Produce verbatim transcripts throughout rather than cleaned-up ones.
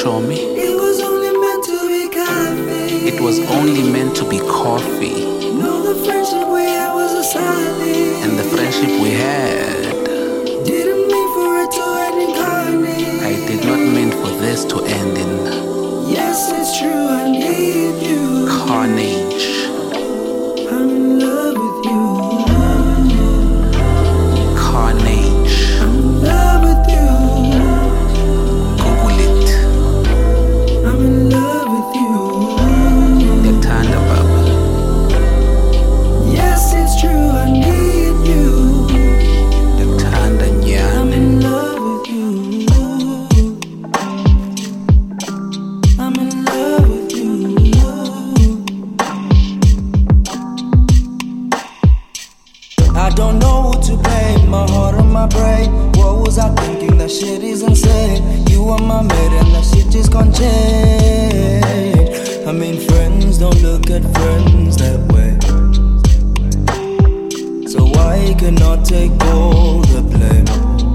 Chomi. It was only meant to be coffee. It was only meant to be coffee. No, the friendship we had was a solid. And the friendship we had, didn't mean for it to end in carnage. I did not mean for this to end in Yes, it's true, I need you. carnage. I'm in love with you. Carnage. I'm in love with you. Google it. I'm in love with you. Yathanda baba. Yes, it's true, I need you. Yathanda I'm nyane. in love with you. I'm in love with you. I don't know who to blame, my heart or my brain. What was I thinking? That shit is insane. You are my mate and that shit is gon' change. I mean, friends don't look at friends that way. So I cannot take all the blame.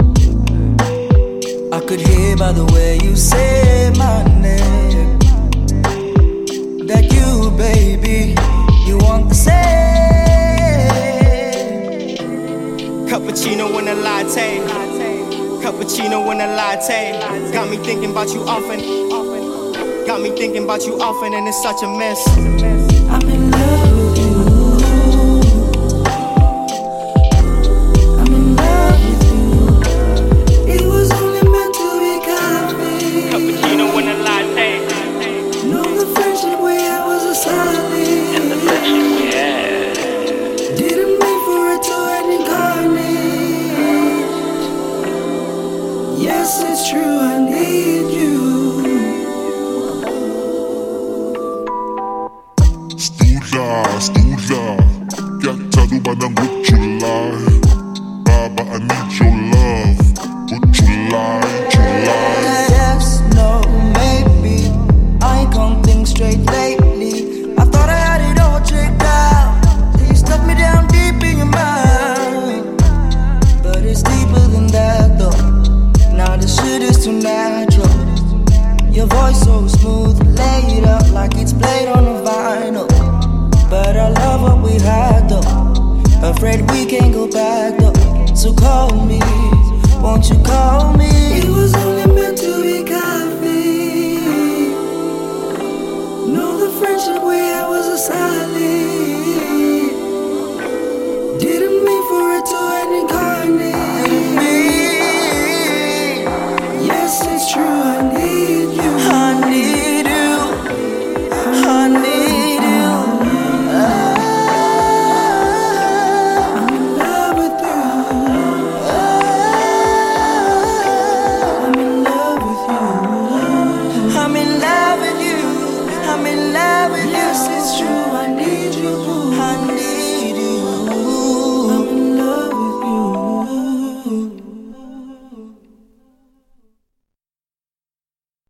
I could hear by the way you say my name that you, baby, you want the same. Cappuccino and a latte. Cappuccino and a latte. Got me thinking about you often. Got me thinking about you often, and it's such a mess. I'm in love with you. I'm in love with you. It was only meant to be coffee. Cappuccino and a latte. No, the friendship we had was a solid. And the friendship we had, didn't mean for it to end in carnage. Yes, it's true, I need you. Stula, Stula, Yathanda man good July. Baba, I need your love. Good July, July. Yes, no, maybe I can't think straight lately. I thought I had it all checked out. You stuck me down deep in your mind, but it's deeper than that though. Now the shit is too natural. Your voice so smooth, laid up like it's played on a vinyl. But I love what we had though. Afraid we can't go back though. So call me, won't you call me? It was only meant to be coffee. No, the friendship we had was a solid. Didn't mean for it to end in carnage. Yes, it's true, I need you. I need you. I need you. I'm in love with you. I'm in love with you. I'm in love with you. I'm in love with you. Yes, it's true, I need you.